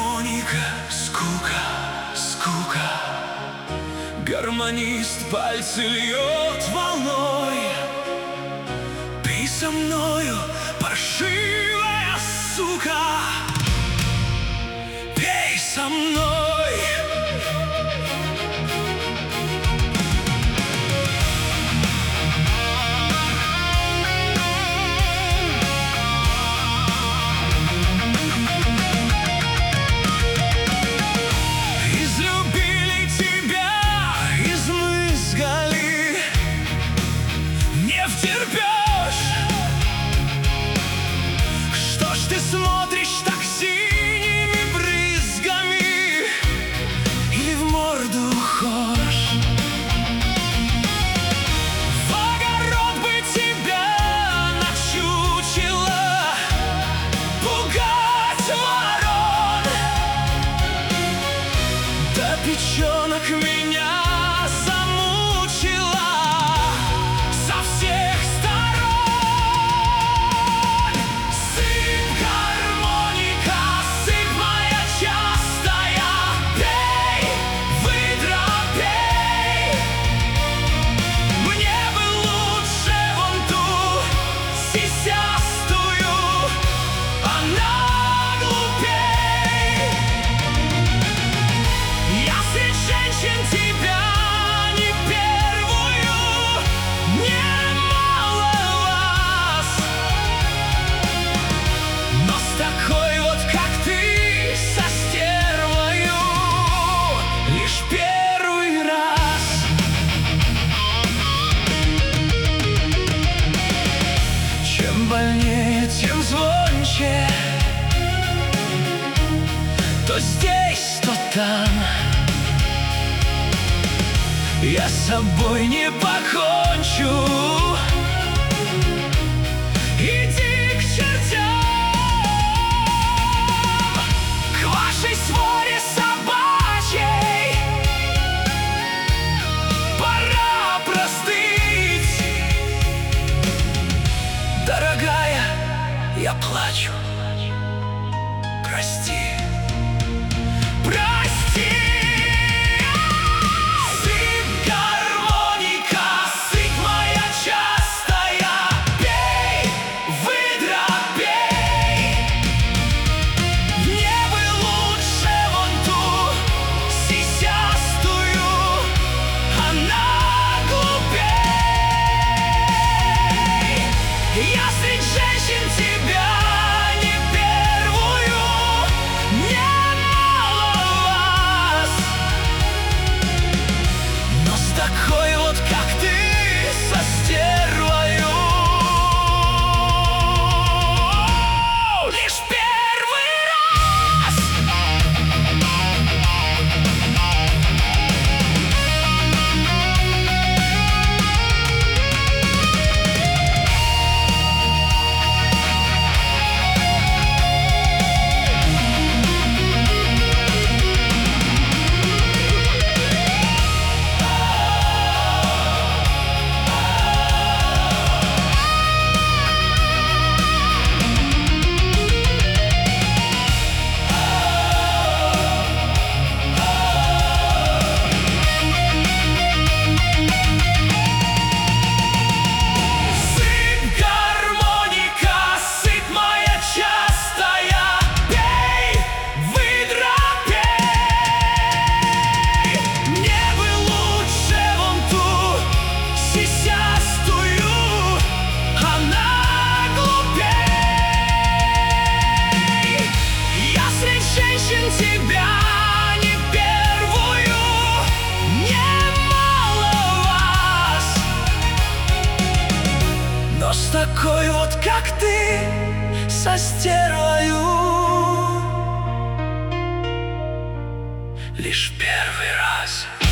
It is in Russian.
гармоника, скука, скука. Гармонист пальцы льет волной. Пей со мною, паршивая сука, пей со мной. Ты смотришь так синими брызгами или в морду хошь? В огород бы тебя на чучело пугать ворон. Да печенок меня замучила со всех сторон. Больнее, тем звонче, то здесь, то там. Я с собой не покончу. Иди к чертям, к вашей своре собачьей. Пора простыть. Дорогая, я плачу. Прости. Прости. Сыпь, гармоника, сыпь моя частая. Пей, выдра, пей. Мне бы лучше вон ту сисястую, она глупей. Я среди женщин тебя не первую, немало вас, но с такой вот, как ты, со стервою лишь первый раз. Тебя не первую, немало вас, но с такой вот, как ты, со стервою лишь первый раз.